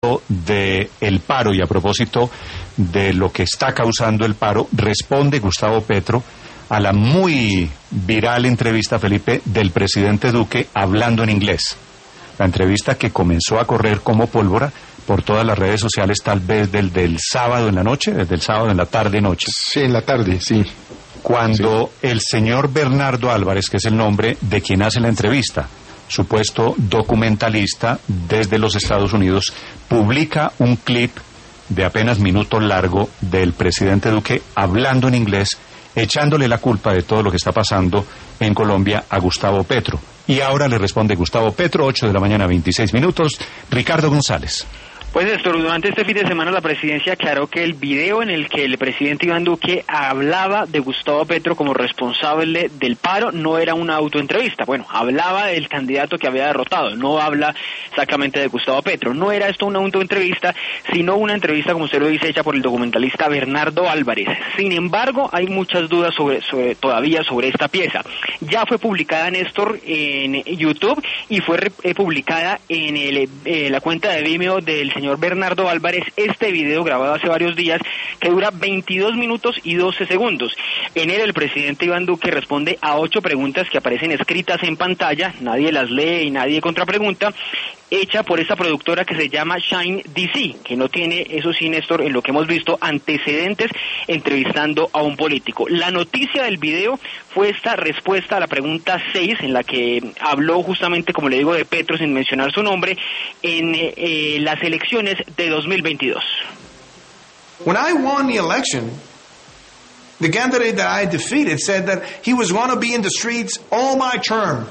de el paro y a propósito de lo que está causando el paro, responde Gustavo Petro a la muy viral entrevista, Felipe, del presidente Duque hablando en inglés. La entrevista que comenzó a correr como pólvora por todas las redes sociales, tal vez desde el sábado en la noche, desde el sábado en la tarde-noche. Sí, en la tarde, sí. Cuando el señor Bernardo Álvarez, que es el nombre de quien hace la entrevista, supuesto documentalista desde los Estados Unidos, publica un clip de apenas minuto largo del presidente Duque hablando en inglés, echándole la culpa de todo lo que está pasando en Colombia a Gustavo Petro. Y ahora le responde Gustavo Petro, 8 de la mañana, 26 minutos, Ricardo González. Pues Néstor, durante este fin de semana la presidencia aclaró que el video en el que el presidente Iván Duque hablaba de Gustavo Petro como responsable del paro no era una autoentrevista. Bueno, hablaba del candidato que había derrotado, no habla exactamente de Gustavo Petro. No era esto una autoentrevista, sino una entrevista, como usted lo dice, hecha por el documentalista Bernardo Álvarez. Sin embargo, hay muchas dudas todavía sobre esta pieza. Ya fue publicada, Néstor, en YouTube y fue publicada en la cuenta de Vimeo del señor Bernardo Álvarez, este video grabado hace varios días que dura 22 minutos y 12 segundos. En él el presidente Iván Duque responde a 8 preguntas que aparecen escritas en pantalla, nadie las lee y nadie contrapregunta, hecha por esta productora que se llama Shine DC, que no tiene, eso sí, Néstor, en lo que hemos visto, antecedentes entrevistando a un político. La noticia del video fue esta respuesta a la pregunta 6, en la que habló justamente, como le digo, de Petro sin mencionar su nombre, en las elecciones de 2022. When I won the election, the candidate that I defeated said that he was going to be in the streets all my term.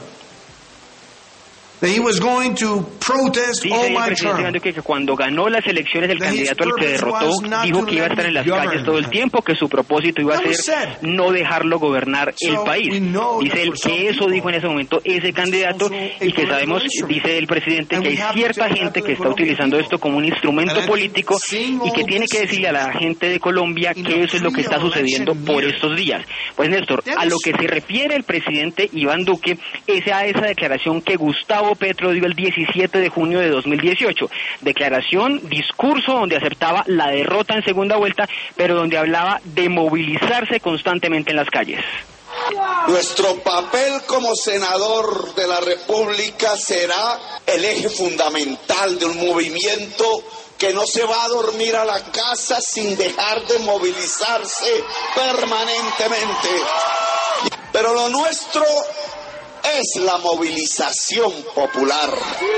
That he was going to protest all my term. Dice que cuando ganó las elecciones el candidato al que derrotó dijo que iba a estar en las calles todo el tiempo, que su propósito iba a ser no dejarlo gobernar el país. Dice él que eso dijo en ese momento ese candidato y que sabemos, dice el presidente, que hay cierta gente que está utilizando esto como un instrumento político y que tiene que decirle a la gente de Colombia que eso es lo que está sucediendo por estos días. Pues Néstor, a lo que se refiere el presidente Iván Duque es a esa declaración que Gustavo Petro dio el 17 de junio de 2018, discurso donde aceptaba la derrota en segunda vuelta, pero donde hablaba de movilizarse constantemente en las calles. Nuestro papel como senador de la República será el eje fundamental de un movimiento que no se va a dormir a la casa sin dejar de movilizarse permanentemente. Pero lo nuestro es la movilización popular.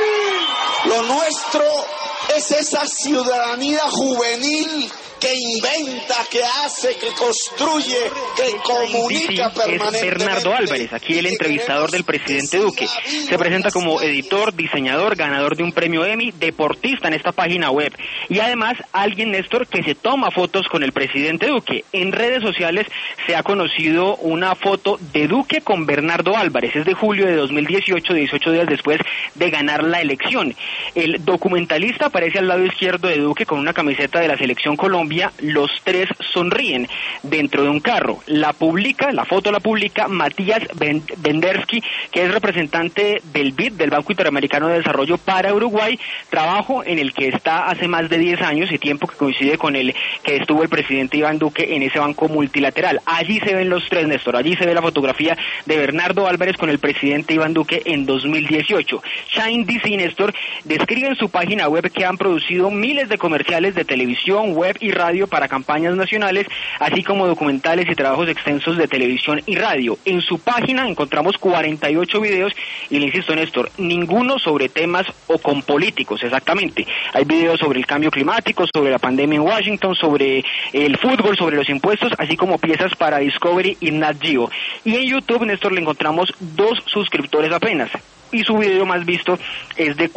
Lo nuestro es esa ciudadanía juvenil que inventa, que hace, que construye, que comunica permanentemente. Es Bernardo Álvarez, aquí el entrevistador del presidente Duque. Se presenta como editor, diseñador, ganador de un premio Emmy, deportista en esta página web. Y además, alguien, Néstor, que se toma fotos con el presidente Duque. En redes sociales se ha conocido una foto de Duque con Bernardo Álvarez. Es de julio de 2018, 18 días después de ganar la elección. El documentalista aparece al lado izquierdo de Duque con una camiseta de la Selección Colombia. Los tres sonríen dentro de un carro. La foto la publica Matías Bendersky, que es representante del BID, del Banco Interamericano de Desarrollo para Uruguay, trabajo en el que está hace más de 10 años y tiempo que coincide con el que estuvo el presidente Iván Duque en ese banco multilateral. Allí se ven los tres, Néstor, allí se ve la fotografía de Bernardo Álvarez con el presidente Iván Duque en 2018. Shine DC, Néstor, describe en su página web que han producido miles de comerciales de televisión, web y radio para campañas nacionales, así como documentales y trabajos extensos de televisión y radio. En su página encontramos 48 videos y le insisto, Néstor, ninguno sobre temas o con políticos exactamente. Hay videos sobre el cambio climático, sobre la pandemia en Washington, sobre el fútbol, sobre los impuestos, así como piezas para Discovery y Nat Geo. Y en YouTube, Néstor, le encontramos 2 suscriptores apenas. Y su video más visto es de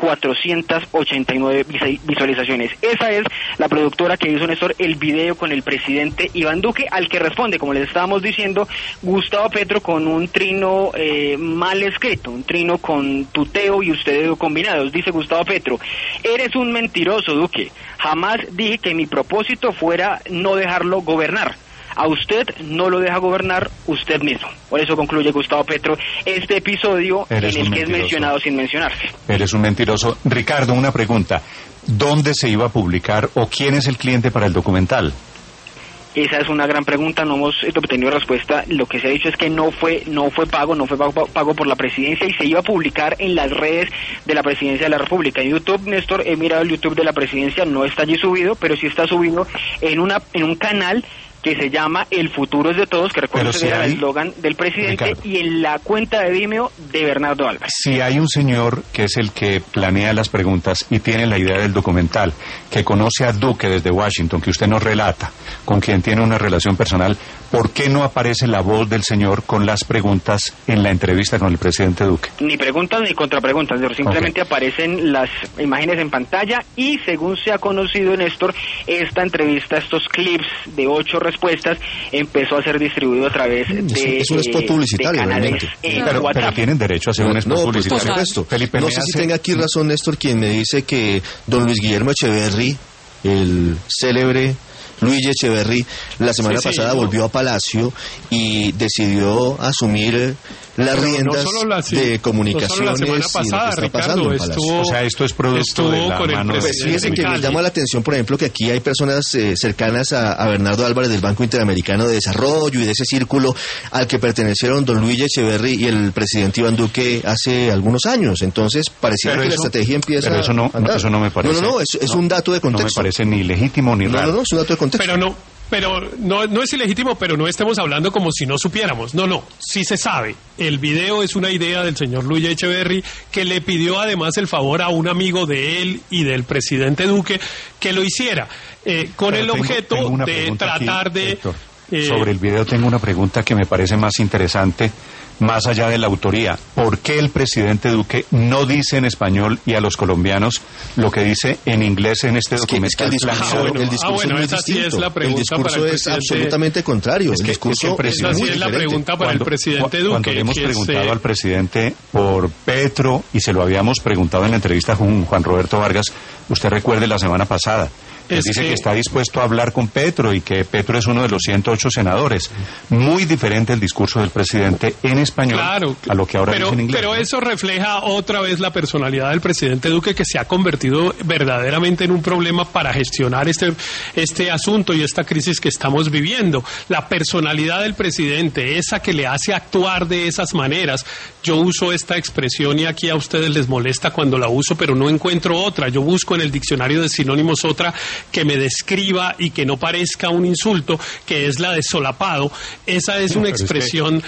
489 visualizaciones. Esa es la productora que hizo, Néstor, el video con el presidente Iván Duque, al que responde, como les estábamos diciendo, Gustavo Petro con un trino mal escrito, un trino con tuteo y ustedes combinados. Dice Gustavo Petro: eres un mentiroso, Duque. Jamás dije que mi propósito fuera no dejarlo gobernar. a usted no lo deja gobernar usted mismo. Por eso concluye Gustavo Petro este episodio en el que es mencionado sin mencionarse. Eres un mentiroso. Ricardo, una pregunta. ¿Dónde se iba a publicar o quién es el cliente para el documental? Esa es una gran pregunta, no hemos obtenido respuesta. Lo que se ha dicho es que no fue pago por la presidencia y se iba a publicar en las redes de la presidencia de la República. En YouTube, Néstor, he mirado el YouTube de la presidencia, no está allí subido, pero sí está subido en un canal que se llama El futuro es de todos, que recuerdo que era el eslogan del presidente, Ricardo, y en la cuenta de Vimeo de Bernardo Álvarez. Si hay un señor que es el que planea las preguntas y tiene la idea del documental, que conoce a Duque desde Washington, que usted nos relata, con quien tiene una relación personal, ¿por qué no aparece la voz del señor con las preguntas en la entrevista con el presidente Duque? Ni preguntas ni contrapreguntas, simplemente aparecen las imágenes en pantalla y según se ha conocido, Néstor, esta entrevista, estos clips de 8 respuestas, empezó a ser distribuido a través de es un spot publicitario, canales pero tienen derecho a hacer un spot publicitario. Por supuesto. Felipe, no sé si tenga aquí razón Néstor, quien me dice que don Luis Guillermo Echeverry, el célebre Luigi Echeverry, la semana pasada volvió a Palacio y decidió asumir las riendas de comunicaciones. No solo la semana pasada, Ricardo, o sea, esto es producto de la mano. Fíjense que me llama la atención, por ejemplo, que aquí hay personas cercanas a Bernardo Álvarez del Banco Interamericano de Desarrollo y de ese círculo al que pertenecieron don Luigi Echeverry y el presidente Iván Duque hace algunos años. Entonces, parecía que la estrategia empieza a andar. Eso no me parece. Es un dato de contexto. No me parece ni legítimo ni raro. No, es un dato de contexto. Pero no es ilegítimo, pero no estemos hablando como si no supiéramos. No, sí se sabe. El video es una idea del señor Luigi Echeverry, que le pidió además el favor a un amigo de él y del presidente Duque que lo hiciera, con el objeto de tratar aquí, de... Héctor, sobre el video tengo una pregunta que me parece más interesante, más allá de la autoría. ¿Por qué el presidente Duque no dice en español y a los colombianos lo que dice en inglés en este documental? El discurso no es esa sí distinto. Es la pregunta el discurso para el es absolutamente contrario. El discurso esa sí es la pregunta para el presidente Duque. Cuando le hemos preguntado al presidente por Petro, y se lo habíamos preguntado en la entrevista con Juan Roberto Vargas, usted recuerde la semana pasada, dice que está dispuesto a hablar con Petro y que Petro es uno de los 108 senadores. Muy diferente el discurso del presidente en español a lo que ahora dice en inglés. Pero eso refleja otra vez la personalidad del presidente Duque, que se ha convertido verdaderamente en un problema para gestionar este asunto y esta crisis que estamos viviendo. La personalidad del presidente, esa que le hace actuar de esas maneras. Yo uso esta expresión y aquí a ustedes les molesta cuando la uso, pero no encuentro otra. Yo busco en el diccionario de sinónimos otra que me describa y que no parezca un insulto, que es la de solapado. Esa es una expresión...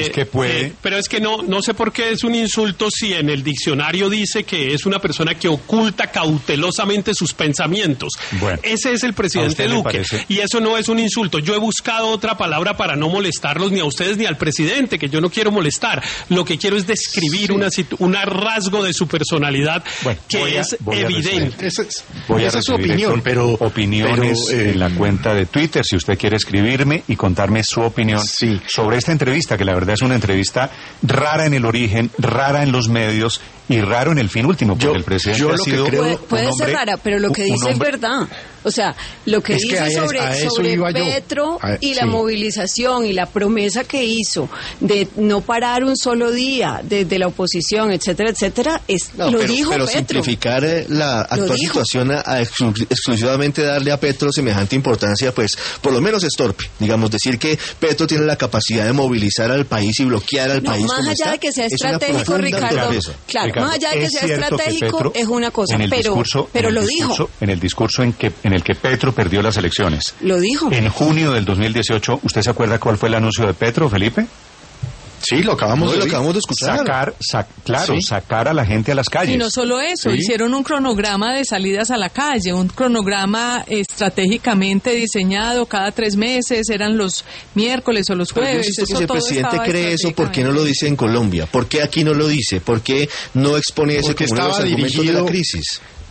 pero es que no sé por qué es un insulto si en el diccionario dice que es una persona que oculta cautelosamente sus pensamientos. Bueno, ese es el presidente Duque. Y eso no es un insulto. Yo he buscado otra palabra para no molestarlos ni a ustedes ni al presidente, que yo no quiero molestar. Lo que quiero es describir un rasgo de su personalidad que es evidente. Esa es su opinión, pero opiniones en la cuenta de Twitter, si usted quiere escribirme y contarme su opinión sobre esta entrevista, que la verdad es una entrevista rara en el origen, rara en los medios y raro en el fin último, porque el presidente ha sido puede ser rara, pero lo que dice es verdad. O sea, lo que dice sobre Petro y la movilización y la promesa que hizo de no parar un solo día desde la oposición, etcétera, etcétera, dijo pero Petro. Simplificar la actual situación a exclusivamente darle a Petro semejante importancia, pues por lo menos es torpe. Digamos, decir que Petro tiene la capacidad de movilizar al país y bloquear al país. Más allá de que sea estratégico, Ricardo, más allá de que sea estratégico, es una cosa, pero lo dijo. En el discurso en el que Petro perdió las elecciones. Lo dijo. En junio del 2018, ¿usted se acuerda cuál fue el anuncio de Petro, Felipe? Sí, lo acabamos de escuchar. Sacar a la gente a las calles. Y no solo eso, hicieron un cronograma de salidas a la calle, un cronograma estratégicamente diseñado cada 3 meses, eran los miércoles o los jueves. Pero si el presidente cree eso, ¿por qué no lo dice en Colombia? ¿Por qué aquí no lo dice? ¿Por qué no expone ese como uno de los argumentos de la crisis?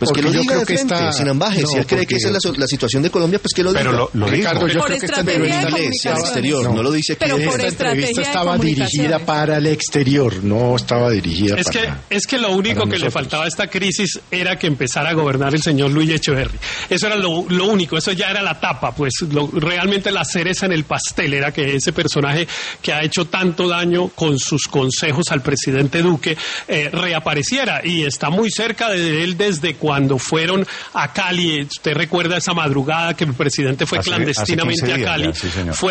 Pues que lo diga de frente, sin ambajes. Si él cree que esa es la situación de Colombia, pues que lo diga. Pero lo Ricardo, yo creo que está en inglés, al exterior, no lo dice aquí. Pero esta entrevista estaba dirigida para el exterior, no estaba dirigida Es que lo único que le faltaba a esta crisis era que empezara a gobernar el señor Luis Echeverry. Eso era lo único, eso ya era la tapa, pues realmente la cereza en el pastel era que ese personaje que ha hecho tanto daño con sus consejos al presidente Duque reapareciera, y está muy cerca de él desde cuando fueron a Cali. Usted recuerda esa madrugada que el presidente fue clandestinamente a Cali. Sí,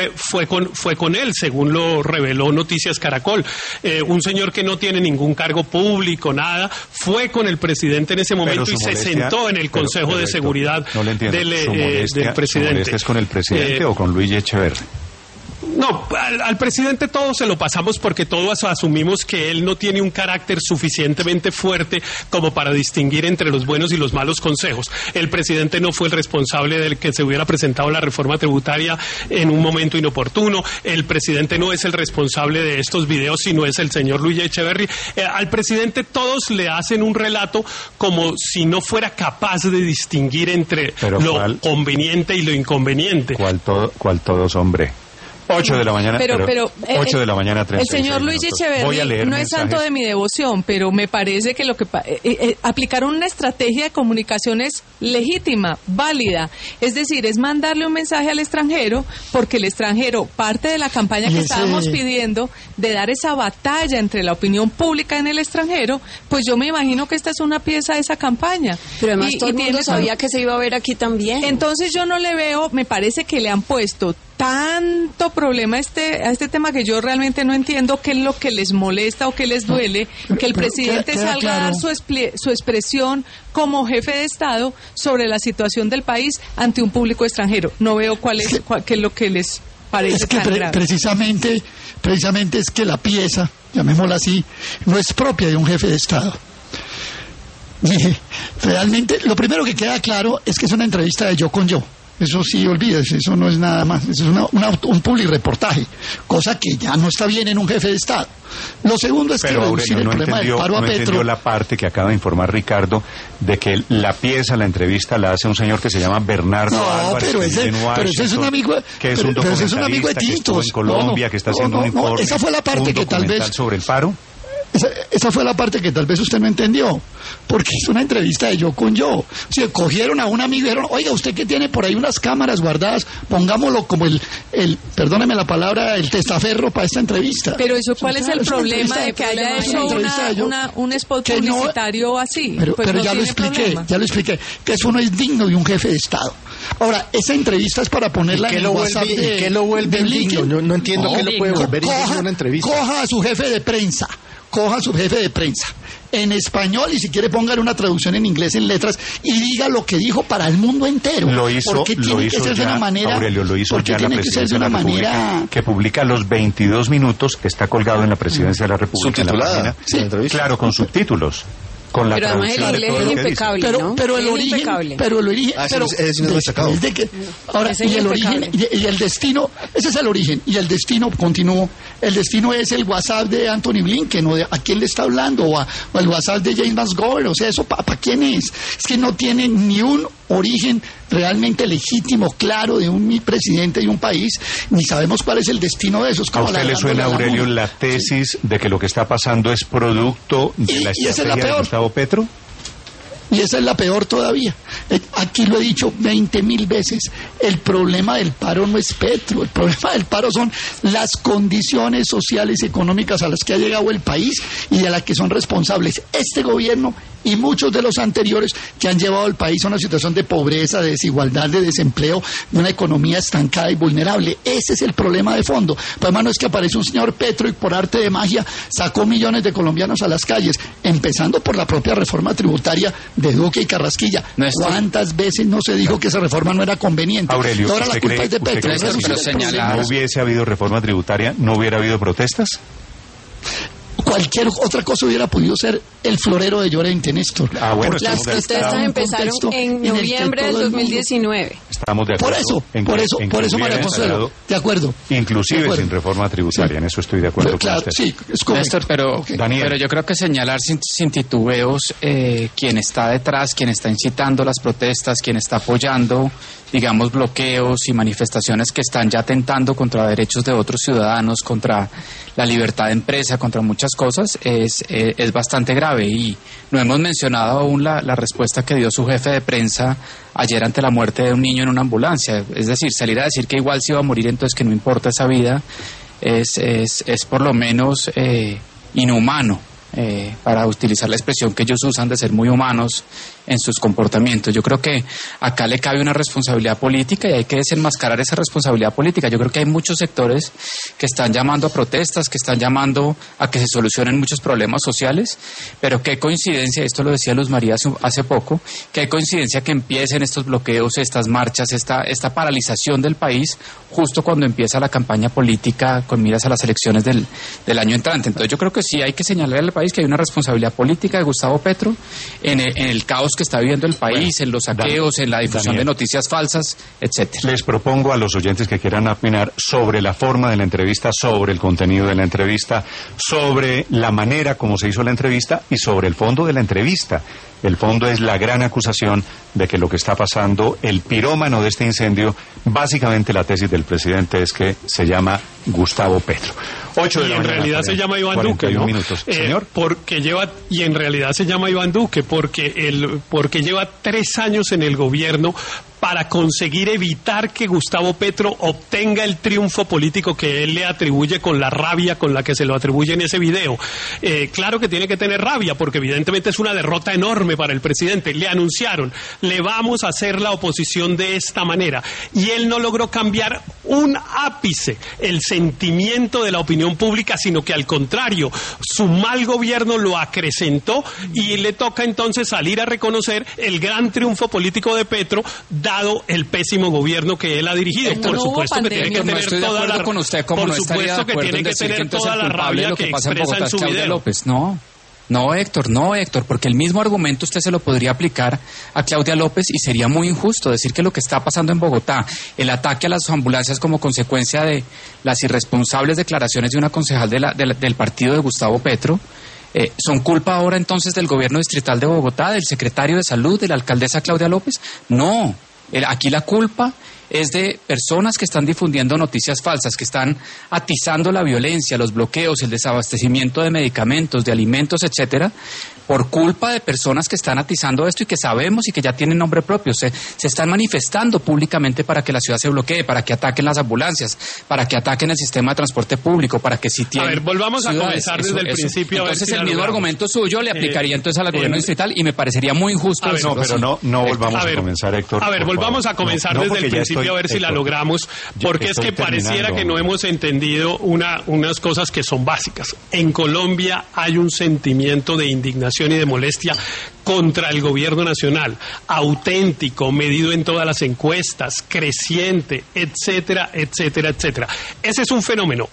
fue con él, según lo reveló Noticias Caracol. Un señor que no tiene ningún cargo público, nada, fue con el presidente en ese momento y se sentó en el Consejo de Seguridad del presidente. ¿Su molestia es con el presidente o con Luis Echeverry? No, al presidente todo se lo pasamos porque todos asumimos que él no tiene un carácter suficientemente fuerte como para distinguir entre los buenos y los malos consejos. El presidente no fue el responsable del que se hubiera presentado la reforma tributaria en un momento inoportuno. El presidente no es el responsable de estos videos, sino es el señor Luis Echeverry. Al presidente todos le hacen un relato como si no fuera capaz de distinguir entre lo conveniente y lo inconveniente. ¿Cuál todos, hombre? 8 de la mañana, pero 8 de la mañana, 36 El señor Luis Echeverry no es santo de mi devoción, pero me parece que lo que aplicaron una estrategia de comunicaciones legítima, válida, es decir, es mandarle un mensaje al extranjero, porque el extranjero, parte de la campaña que estábamos pidiendo de dar esa batalla entre la opinión pública en el extranjero, pues yo me imagino que esta es una pieza de esa campaña. Pero además todo el mundo sabía que se iba a ver aquí también. Entonces yo no le veo, me parece que le han puesto tanto problema a este tema que yo realmente no entiendo qué es lo que les molesta o qué les duele, que el presidente salga a dar su expresión como jefe de Estado sobre la situación del país ante un público extranjero. No veo qué es lo que les parece. Es que tan grave. precisamente es que la pieza, llamémosla así, no es propia de un jefe de Estado. Realmente, lo primero que queda claro es que es una entrevista de yo con yo. Eso sí, olvídese, eso no es nada más, eso es un publireportaje, cosa que ya no está bien en un jefe de Estado. Lo segundo es que reducir el problema del paro a Petro. Entendió la parte que acaba de informar Ricardo de que la pieza, la entrevista la hace un señor que se llama Bernardo Álvarez, pero ese es un amigo, que es un documentalista que estuvo en Colombia, que está haciendo un informe, esa fue la parte que tal vez sobre el paro. Esa fue la parte que tal vez usted no entendió, porque es una entrevista de yo con yo. O sea, cogieron a un amigo y dijeron, oiga, usted que tiene por ahí unas cámaras guardadas, pongámoslo como perdóneme la palabra, el testaferro para esta entrevista. Pero eso, ¿cuál es el problema de que haya hecho un spot publicitario así? Pero ya lo expliqué, que eso no es digno de un jefe de Estado. Ahora, esa entrevista es para ponerla en el WhatsApp de... ¿Qué lo vuelve digno? No entiendo qué lo puede volver digno una entrevista. Coja a su jefe de prensa en español, y si quiere póngale una traducción en inglés en letras y diga lo que dijo para el mundo entero. Lo hizo ya, Aurelio, lo hizo ya la presidencia de la República, que publica los 22 minutos, está colgado en la presidencia de la República. Subtitulada. Claro, con subtitulos. Con la pero además el inglés es impecable, ¿no? Pero el origen, y el destino, ese es el origen, y el destino continuó. El destino es el WhatsApp de Anthony Blinken, o a quién le está hablando, o el WhatsApp de James McGovern, o sea, eso ¿para quién es? Es que no tiene ni un origen realmente legítimo, claro, de un presidente de un país, ni sabemos cuál es el destino de esos. ¿A usted le suena, Aurelio, la tesis de que lo que está pasando es producto de la estrategia de Gustavo Petro? Y esa es la peor todavía. Aquí lo he dicho 20.000 veces. El problema del paro no es Petro. El problema del paro son las condiciones sociales y económicas a las que ha llegado el país y de las que son responsables este gobierno y muchos de los anteriores, que han llevado al país a una situación de pobreza, de desigualdad, de desempleo, de una economía estancada y vulnerable. Ese es el problema de fondo. Además, no es que aparece un señor Petro y por arte de magia sacó millones de colombianos a las calles, empezando por la propia reforma tributaria de Duque y Carrasquilla. ¿Cuántas veces no se dijo que esa reforma no era conveniente? Aurelio, ahora la culpa es de Petro. ¿No hubiese habido reforma tributaria? ¿No hubiera habido protestas? Cualquier otra cosa hubiera podido ser el florero de Llorente, Néstor. Las protestas empezaron en noviembre del 2019. estamos de acuerdo. Por eso, María Consuelo, de acuerdo. Inclusive sin reforma tributaria, en eso estoy de acuerdo con usted. Sí, es correcto. Néstor, pero yo creo que señalar sin titubeos quién está detrás, quién está incitando las protestas, quién está apoyando, digamos, bloqueos y manifestaciones que están ya atentando contra derechos de otros ciudadanos, contra la libertad de empresa, contra muchas cosas, es bastante grave. Y no hemos mencionado aún la respuesta que dio su jefe de prensa ayer ante la muerte de un niño en una ambulancia. Es decir, salir a decir que igual se iba a morir, entonces que no importa esa vida, es por lo menos inhumano, para utilizar la expresión que ellos usan de ser muy humanos en sus comportamientos. Yo creo que acá le cabe una responsabilidad política y hay que desenmascarar esa responsabilidad política. Yo creo que hay muchos sectores que están llamando a protestas, que están llamando a que se solucionen muchos problemas sociales, pero qué coincidencia, esto lo decía Luz María hace poco, qué coincidencia que empiecen estos bloqueos, estas marchas, esta paralización del país justo cuando empieza la campaña política con miras a las elecciones del año entrante. Entonces yo creo que sí hay que señalar al país que hay una responsabilidad política de Gustavo Petro en el caos que está viviendo el país, en los saqueos, en la difusión de noticias falsas, etcétera. Les propongo a los oyentes que quieran opinar sobre la forma de la entrevista, sobre el contenido de la entrevista, sobre la manera como se hizo la entrevista y sobre el fondo de la entrevista. El fondo es la gran acusación de que lo que está pasando, el pirómano de este incendio, básicamente la tesis del presidente es que se llama Gustavo Petro. 8 de la mañana. En realidad se llama Iván Duque, ¿no? Señor. Y en realidad se llama Iván Duque porque lleva 3 años en el gobierno para conseguir evitar que Gustavo Petro obtenga el triunfo político que él le atribuye con la rabia con la que se lo atribuye en ese video. Claro que tiene que tener rabia, porque evidentemente es una derrota enorme para el presidente. Le anunciaron, le vamos a hacer la oposición de esta manera, y él no logró cambiar un ápice el sentimiento de la opinión pública, sino que al contrario, su mal gobierno lo acrecentó, y le toca entonces salir a reconocer el gran triunfo político de Petro, dado el pésimo gobierno que él ha dirigido. Por supuesto que tiene que tener toda la con usted, como por supuesto que tiene que tener toda la rabia que expresa en su video. López, no, Héctor, porque el mismo argumento usted se lo podría aplicar a Claudia López y sería muy injusto decir que lo que está pasando en Bogotá, el ataque a las ambulancias como consecuencia de las irresponsables declaraciones de una concejal del partido de Gustavo Petro, ¿son culpa ahora entonces del gobierno distrital de Bogotá, del secretario de Salud, de la alcaldesa Claudia López? No, aquí la culpa es de personas que están difundiendo noticias falsas, que están atizando la violencia, los bloqueos, el desabastecimiento de medicamentos, de alimentos, etcétera, por culpa de personas que están atizando esto y que sabemos y que ya tienen nombre propio. Se están manifestando públicamente para que la ciudad se bloquee, para que ataquen las ambulancias, para que ataquen el sistema de transporte público, para que sitien. A ver, volvamos a comenzar desde el principio. Entonces el mismo argumento suyo le aplicaría entonces al gobierno distrital y me parecería muy injusto. No, pero no volvamos a comenzar, Héctor. A ver, volvamos a comenzar desde el principio a ver si la logramos, porque es que pareciera que no hemos entendido unas cosas que son básicas. En Colombia hay un sentimiento de indignación y de molestia contra el gobierno nacional, auténtico, medido en todas las encuestas, creciente, etcétera, etcétera, etcétera. Ese es un fenómeno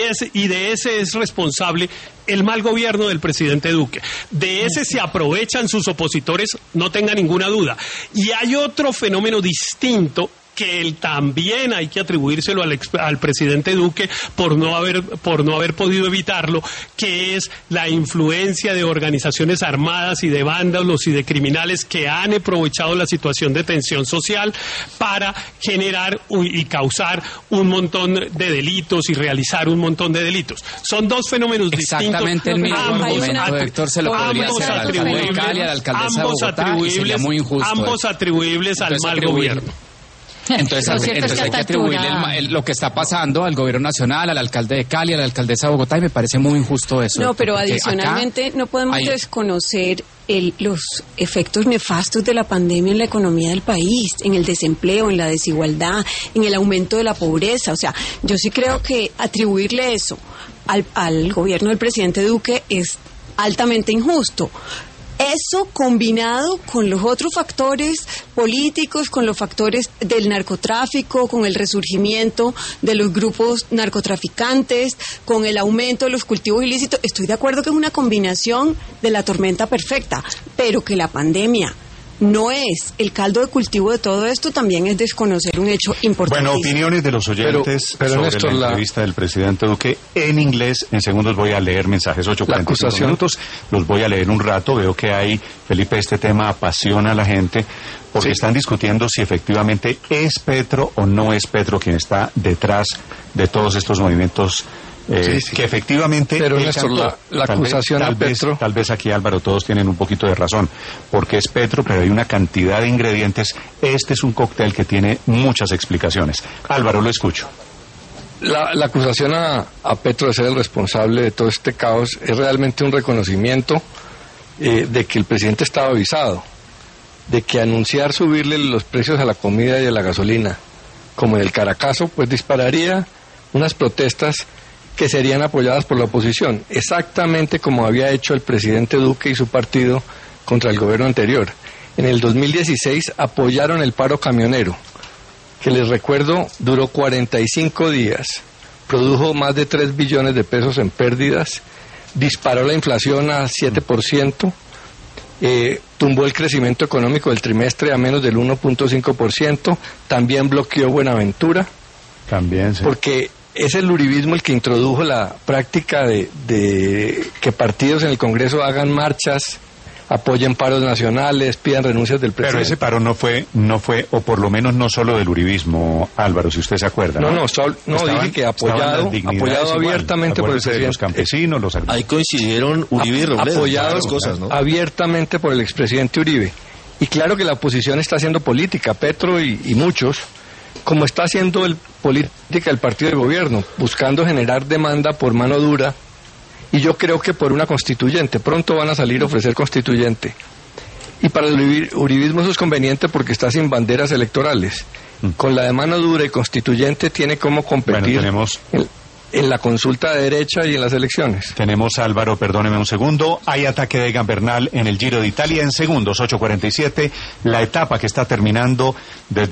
y de ese es responsable el mal gobierno del presidente Duque. De ese se aprovechan sus opositores, no tenga ninguna duda. Y hay otro fenómeno distinto que él también hay que atribuírselo al presidente Duque por no haber podido evitarlo, que es la influencia de organizaciones armadas y de vándalos y de criminales que han aprovechado la situación de tensión social para generar y causar un montón de delitos y realizar un montón de delitos. Son dos fenómenos exactamente distintos. El mismo argumento, Héctor, se lo podría hacer al alcalde de Cali, a la alcaldesa de Bogotá, y sería muy injusto. Ambos atribuibles al mal gobierno. Entonces hay que atribuirle lo que está pasando al gobierno nacional, al alcalde de Cali, a la alcaldesa de Bogotá, y me parece muy injusto eso. No, pero adicionalmente no podemos desconocer los efectos nefastos de la pandemia en la economía del país, en el desempleo, en la desigualdad, en el aumento de la pobreza. O sea, yo sí creo que atribuirle eso al gobierno del presidente Duque es altamente injusto. Eso combinado con los otros factores políticos, con los factores del narcotráfico, con el resurgimiento de los grupos narcotraficantes, con el aumento de los cultivos ilícitos, estoy de acuerdo que es una combinación de la tormenta perfecta, pero que la pandemia no es. El caldo de cultivo de todo esto también es desconocer un hecho importante. Bueno, opiniones de los oyentes sobre Néstor, la entrevista del presidente Duque en inglés. En segundos voy a leer mensajes, 8:45 minutos. Los voy a leer un rato. Veo que hay, Felipe, este tema apasiona a la gente porque están discutiendo si efectivamente es Petro o no es Petro quien está detrás de todos estos movimientos. Que efectivamente, pero Néstor, la acusación a Petro, tal vez aquí, Álvaro, todos tienen un poquito de razón, porque es Petro, pero hay una cantidad de ingredientes. Este es un cóctel que tiene muchas explicaciones. Álvaro, lo escucho. La acusación a Petro de ser el responsable de todo este caos es realmente un reconocimiento de que el presidente estaba avisado, de que anunciar subirle los precios a la comida y a la gasolina, como en el Caracazo, pues dispararía unas protestas que serían apoyadas por la oposición, exactamente como había hecho el presidente Duque y su partido contra el gobierno anterior. En el 2016 apoyaron el paro camionero, que les recuerdo duró 45 días, produjo más de 3 billones de pesos en pérdidas, disparó la inflación a 7%, tumbó el crecimiento económico del trimestre a menos del 1.5%, también bloqueó Buenaventura, también, sí. Porque es el uribismo el que introdujo la práctica de que partidos en el Congreso hagan marchas, apoyen paros nacionales, pidan renuncias del presidente. Pero ese paro no fue, o por lo menos no solo del uribismo, Álvaro, si usted se acuerda. No, dije que apoyado abiertamente por el presidente. Los campesinos, ahí coincidieron Uribe y Robledo. Apoyados cosas, ¿no? Abiertamente por el expresidente Uribe. Y claro que la oposición está haciendo política, Petro y muchos, como está haciendo política el partido de gobierno, buscando generar demanda por mano dura, y yo creo que por una constituyente. Pronto van a salir a ofrecer constituyente. Y para el uribismo eso es conveniente porque está sin banderas electorales. Con la de mano dura y constituyente tiene cómo competir en la consulta de derecha y en las elecciones. Tenemos, Álvaro, perdóneme un segundo, hay ataque de Gambernal en el Giro de Italia en segundos, 8:47, la etapa que está terminando desde